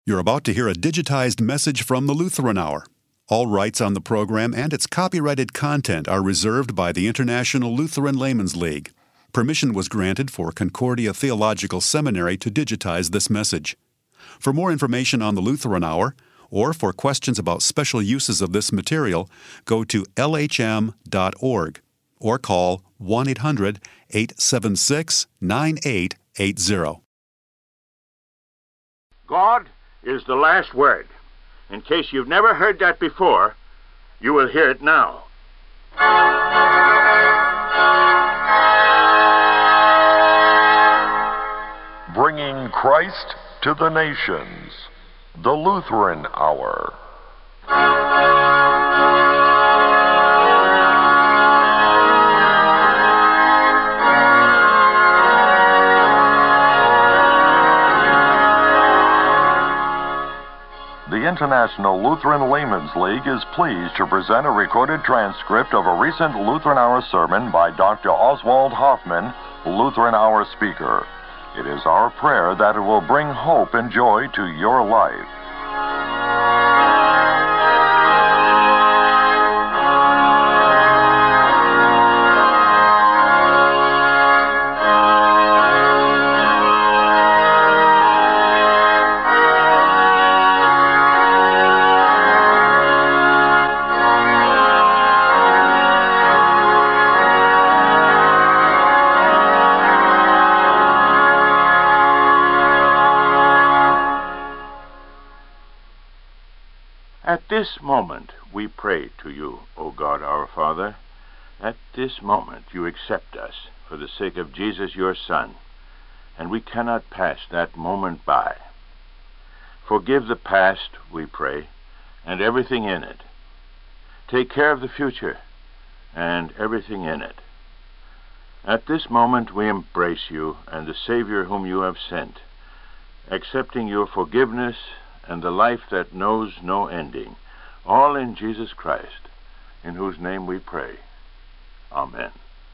You're about to hear a digitized message from the Lutheran Hour. All rights on the program and its copyrighted content are reserved by the International Lutheran Laymen's League. Permission was granted for Concordia Theological Seminary to digitize this message. For more information on the Lutheran Hour, or for questions about special uses of this material, go to lhm.org or call 1-800-876-9880. God is the last word. In case you've never heard that before, you will hear it now. Bringing Christ to the nations, the Lutheran Hour. The International Lutheran Laymen's League is pleased to present a recorded transcript of a recent Lutheran Hour sermon by Dr. Oswald Hoffman, Lutheran Hour speaker. It is our prayer that it will bring hope and joy to your life. At this moment we pray to you, O God our Father. At this moment you accept us for the sake of Jesus your Son, and we cannot pass that moment by. Forgive the past, we pray, and everything in it. Take care of the future and everything in it. At this moment we embrace you and the Savior whom you have sent, accepting your forgiveness and the life that knows no ending, all in Jesus Christ, in whose name we pray. Amen.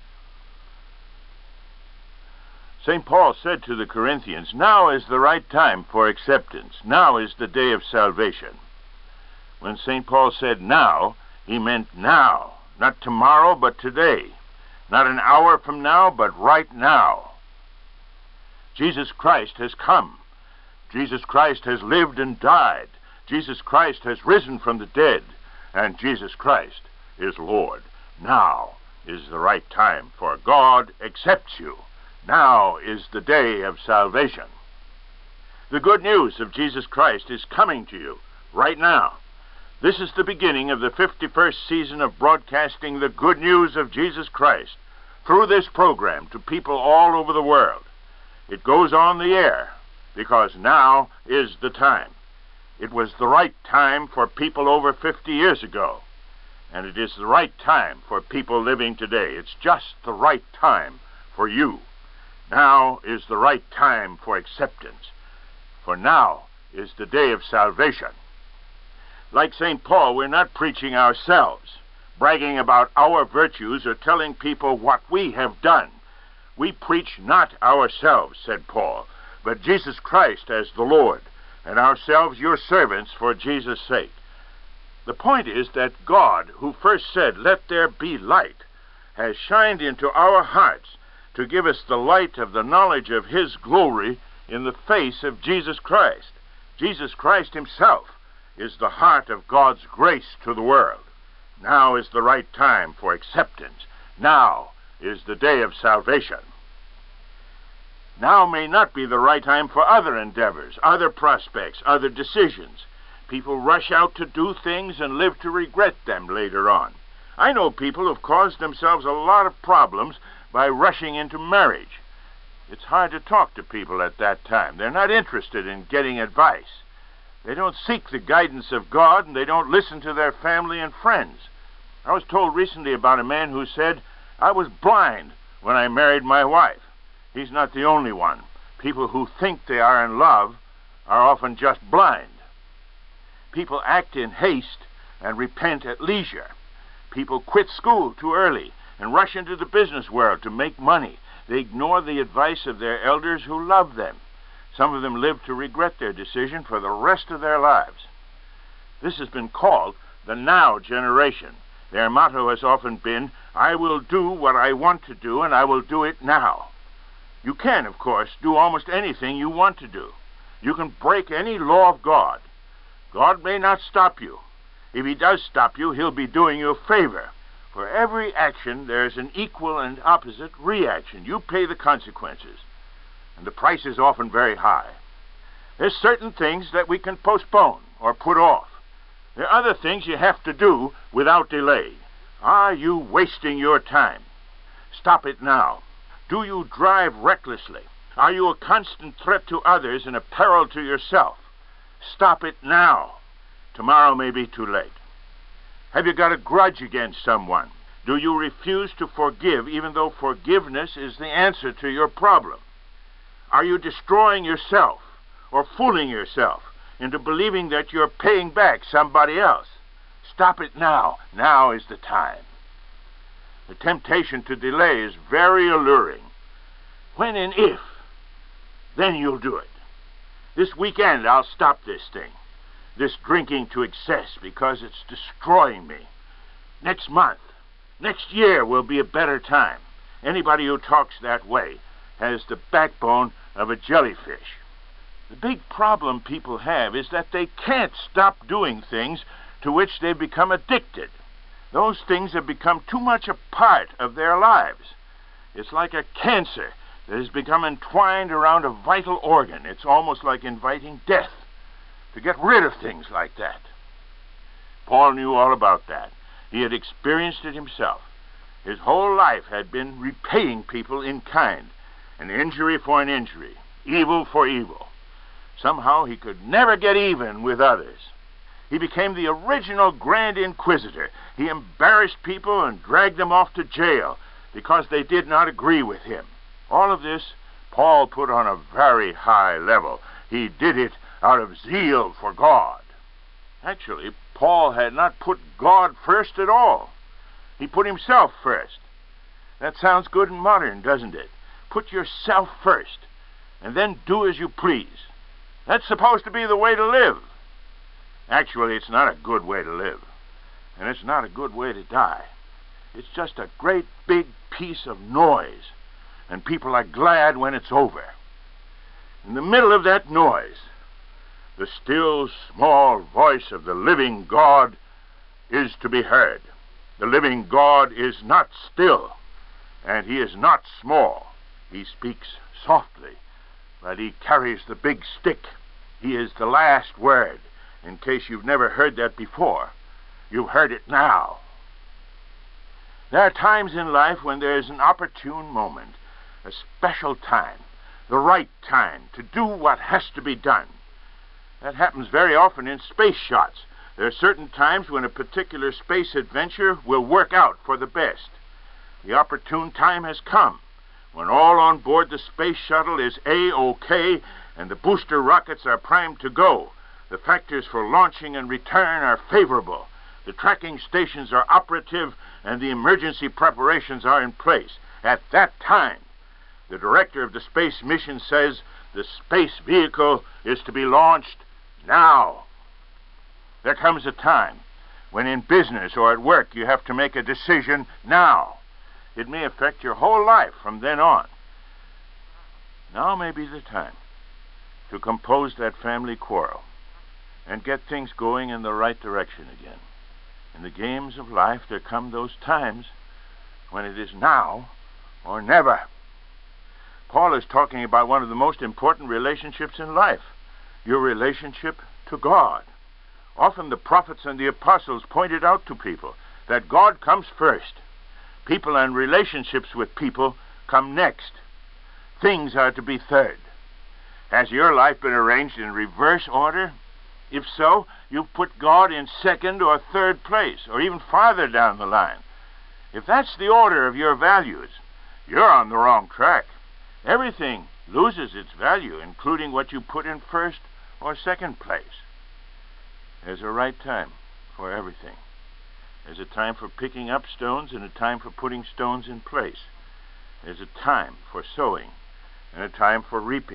St. Paul said to the Corinthians, "Now is the right time for acceptance. Now is the day of salvation." When St. Paul said now, he meant now, not tomorrow, but today, not an hour from now, but right now. Jesus Christ has come. Jesus Christ has lived and died. Jesus Christ has risen from the dead. And Jesus Christ is Lord. Now is the right time, for God accepts you. Now is the day of salvation. The good news of Jesus Christ is coming to you right now. This is the beginning of the 51st season of broadcasting the good news of Jesus Christ through this program to people all over the world. It goes on the air because now is the time. It was the right time for people over 50 years ago, and it is the right time for people living today. It's just the right time for you. Now is the right time for acceptance, for now is the day of salvation. Like St. Paul, we're not preaching ourselves, bragging about our virtues or telling people what we have done. We preach not ourselves, said Paul, but Jesus Christ as the Lord, and ourselves your servants for Jesus' sake. The point is that God, who first said, "Let there be light," has shined into our hearts to give us the light of the knowledge of His glory in the face of Jesus Christ. Jesus Christ Himself is the heart of God's grace to the world. Now is the right time for acceptance. Now is the day of salvation. Now may not be the right time for other endeavors, other prospects, other decisions. People rush out to do things and live to regret them later on. I know people who've caused themselves a lot of problems by rushing into marriage. It's hard to talk to people at that time. They're not interested in getting advice. They don't seek the guidance of God, and they don't listen to their family and friends. I was told recently about a man who said, "I was blind when I married my wife." He's not the only one. People who think they are in love are often just blind. People act in haste and repent at leisure. People quit school too early and rush into the business world to make money. They ignore the advice of their elders who love them. Some of them live to regret their decision for the rest of their lives. This has been called the now generation. Their motto has often been, I will do what I want to do, and I will do it now. You can, of course, do almost anything you want to do. You can break any law of God. God may not stop you. If he does stop you, he'll be doing you a favor. For every action, there's an equal and opposite reaction. You pay the consequences. And the price is often very high. There's certain things that we can postpone or put off. There are other things you have to do without delay. Are you wasting your time? Stop it now. Do you drive recklessly? Are you a constant threat to others and a peril to yourself? Stop it now. Tomorrow may be too late. Have you got a grudge against someone? Do you refuse to forgive even though forgiveness is the answer to your problem? Are you destroying yourself or fooling yourself into believing that you're paying back somebody else? Stop it now. Now is the time. The temptation to delay is very alluring. When and if, then you'll do it. This weekend I'll stop this thing, this drinking to excess, because it's destroying me. Next month, next year will be a better time. Anybody who talks that way has the backbone of a jellyfish. The big problem people have is that they can't stop doing things to which they've become addicted. Those things have become too much a part of their lives. It's like a cancer that has become entwined around a vital organ. It's almost like inviting death to get rid of things like that. Paul knew all about that. He had experienced it himself. His whole life had been repaying people in kind, an injury for an injury, evil for evil. Somehow he could never get even with others. He became the original Grand Inquisitor. He embarrassed people and dragged them off to jail because they did not agree with him. All of this Paul put on a very high level. He did it out of zeal for God. Actually, Paul had not put God first at all. He put himself first. That sounds good and modern, doesn't it? Put yourself first, and then do as you please. That's supposed to be the way to live. Actually, it's not a good way to live, and it's not a good way to die. It's just a great big piece of noise, and people are glad when it's over. In the middle of that noise, the still, small voice of the living God is to be heard. The living God is not still, and he is not small. He speaks softly, but he carries the big stick. He is the last word. In case you've never heard that before, you've heard it now. There are times in life when there is an opportune moment, a special time, the right time to do what has to be done. That happens very often in space shots. There are certain times when a particular space adventure will work out for the best. The opportune time has come, when all on board the space shuttle is A-OK and the booster rockets are primed to go. The factors for launching and return are favorable. The tracking stations are operative and the emergency preparations are in place. At that time, the director of the space mission says the space vehicle is to be launched now. There comes a time when in business or at work you have to make a decision now. It may affect your whole life from then on. Now may be the time to compose that family quarrel and get things going in the right direction again. In the games of life, there come those times when it is now or never. Paul is talking about one of the most important relationships in life, your relationship to God. Often the prophets and the apostles pointed out to people that God comes first. People and relationships with people come next. Things are to be third. Has your life been arranged in reverse order? If so, you've put God in second or third place, or even farther down the line. If that's the order of your values, you're on the wrong track. Everything loses its value, including what you put in first or second place. There's a right time for everything. There's a time for picking up stones and a time for putting stones in place. There's a time for sowing and a time for reaping,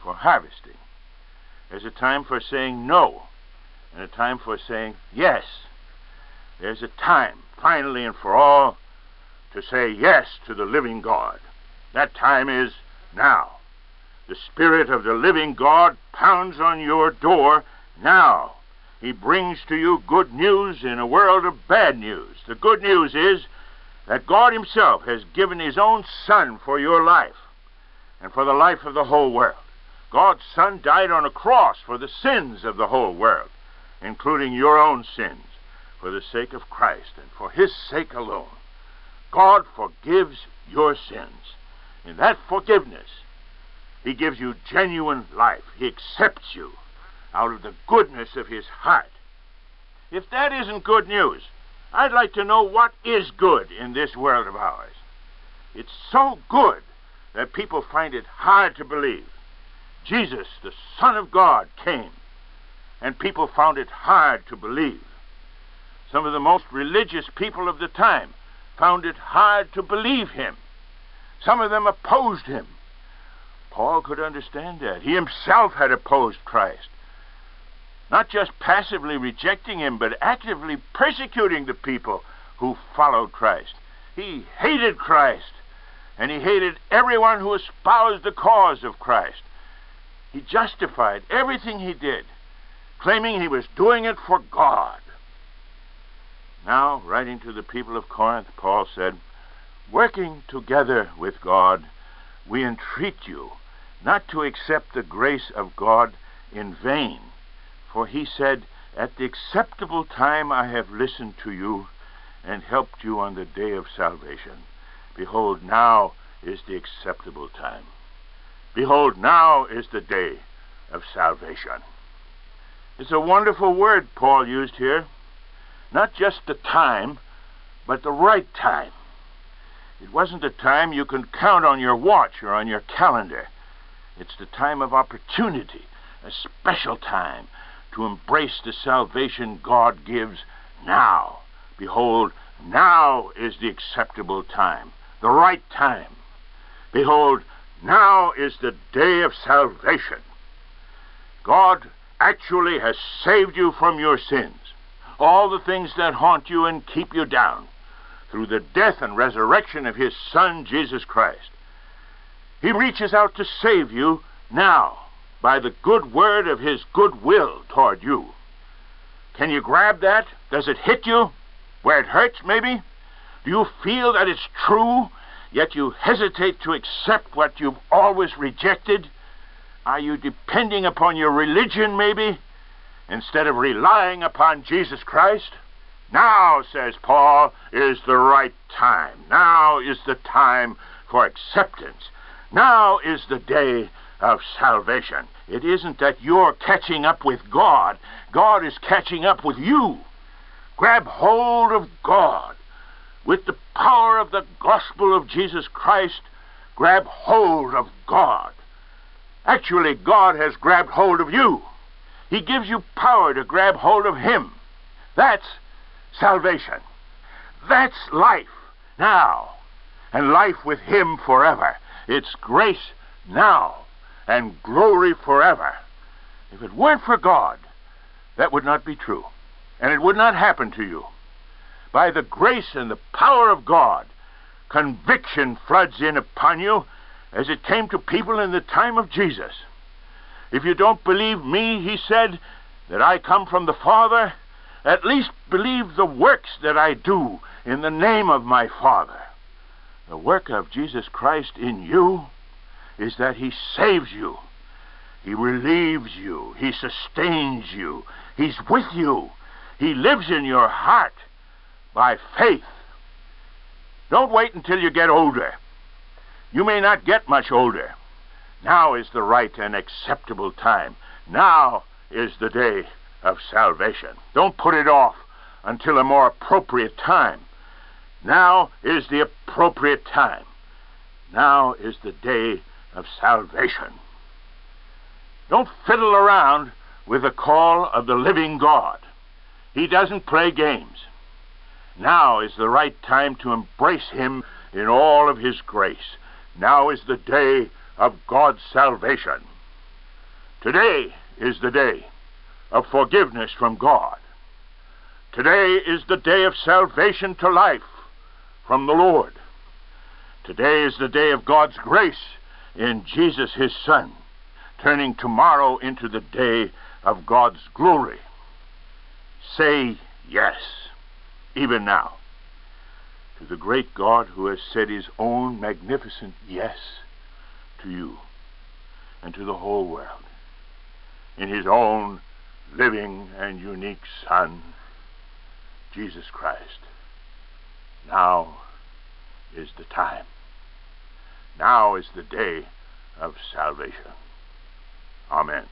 for harvesting. There's a time for saying no, and a time for saying yes. There's a time, finally and for all, to say yes to the living God. That time is now. The Spirit of the living God pounds on your door now. He brings to you good news in a world of bad news. The good news is that God Himself has given His own Son for your life and for the life of the whole world. God's Son died on a cross for the sins of the whole world, including your own sins, for the sake of Christ and for His sake alone. God forgives your sins. In that forgiveness, He gives you genuine life. He accepts you out of the goodness of His heart. If that isn't good news, I'd like to know what is good in this world of ours. It's so good that people find it hard to believe. Jesus, the Son of God, came, and people found it hard to believe. Some of the most religious people of the time found it hard to believe Him. Some of them opposed Him. Paul could understand that. He himself had opposed Christ. Not just passively rejecting Him, but actively persecuting the people who followed Christ. He hated Christ, and he hated everyone who espoused the cause of Christ. He justified everything he did, claiming he was doing it for God. Now, writing to the people of Corinth, Paul said, "Working together with God, we entreat you not to accept the grace of God in vain. For He said, 'At the acceptable time I have listened to you and helped you on the day of salvation. Behold, now is the acceptable time. Behold, now is the day of salvation.'" It's a wonderful word Paul used here. Not just the time, but the right time. It wasn't a time you can count on your watch or on your calendar. It's the time of opportunity, a special time to embrace the salvation God gives now. Behold, now is the acceptable time, the right time. Behold, now is the day of salvation. God actually has saved you from your sins, all the things that haunt you and keep you down, through the death and resurrection of His Son, Jesus Christ. He reaches out to save you now by the good word of His good will toward you. Can you grab that? Does it hit you? Where it hurts, maybe? Do you feel that it's true, yet you hesitate to accept what you've always rejected? Are you depending upon your religion, maybe, instead of relying upon Jesus Christ? Now, says Paul, is the right time. Now is the time for acceptance. Now is the day of salvation. It isn't that you're catching up with God. God is catching up with you. Grab hold of God. With the power of the gospel of Jesus Christ, grab hold of God. Actually, God has grabbed hold of you. He gives you power to grab hold of Him. That's salvation. That's life now, and life with Him forever. It's grace now and glory forever. If it weren't for God, that would not be true, and it would not happen to you. By the grace and the power of God, conviction floods in upon you as it came to people in the time of Jesus. If you don't believe me, He said, that I come from the Father, at least believe the works that I do in the name of my Father. The work of Jesus Christ in you is that He saves you. He relieves you. He sustains you. He's with you. He lives in your heart by faith. Don't wait until you get older. You may not get much older. Now is the right and acceptable time. Now is the day of salvation. Don't put it off until a more appropriate time. Now is the appropriate time. Now is the day of salvation. Don't fiddle around with the call of the living God. He doesn't play games. Now is the right time to embrace Him in all of His grace. Now is the day of God's salvation. Today is the day of forgiveness from God. Today is the day of salvation to life from the Lord. Today is the day of God's grace in Jesus, his Son, turning tomorrow into the day of God's glory. Say yes, even now, to the great God who has said his own magnificent yes to you and to the whole world in his own living and unique Son, Jesus Christ. Now is the time. Now is the day of salvation. Amen.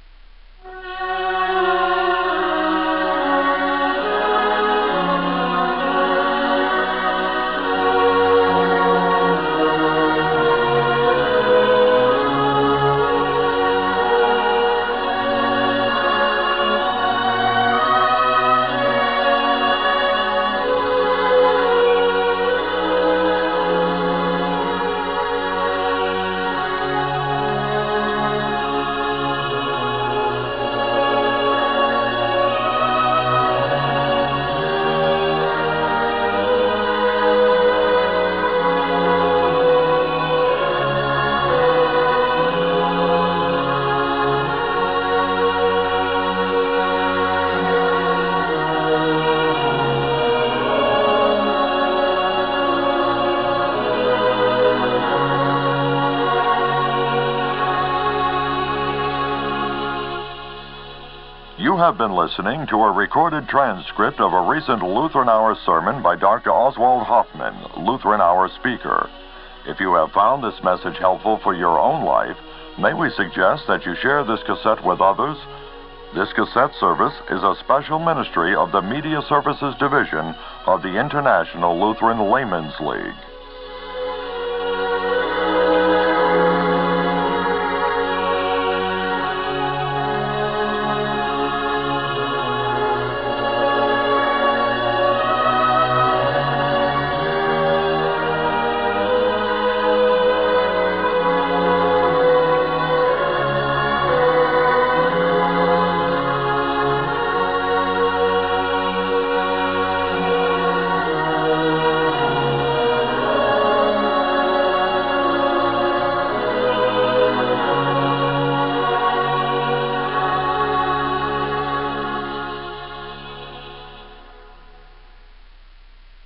You have been listening to a recorded transcript of a recent Lutheran Hour sermon by Dr. Oswald Hoffman, Lutheran Hour speaker. If you have found this message helpful for your own life, may we suggest that you share this cassette with others? This cassette service is a special ministry of the Media Services Division of the International Lutheran Laymen's League.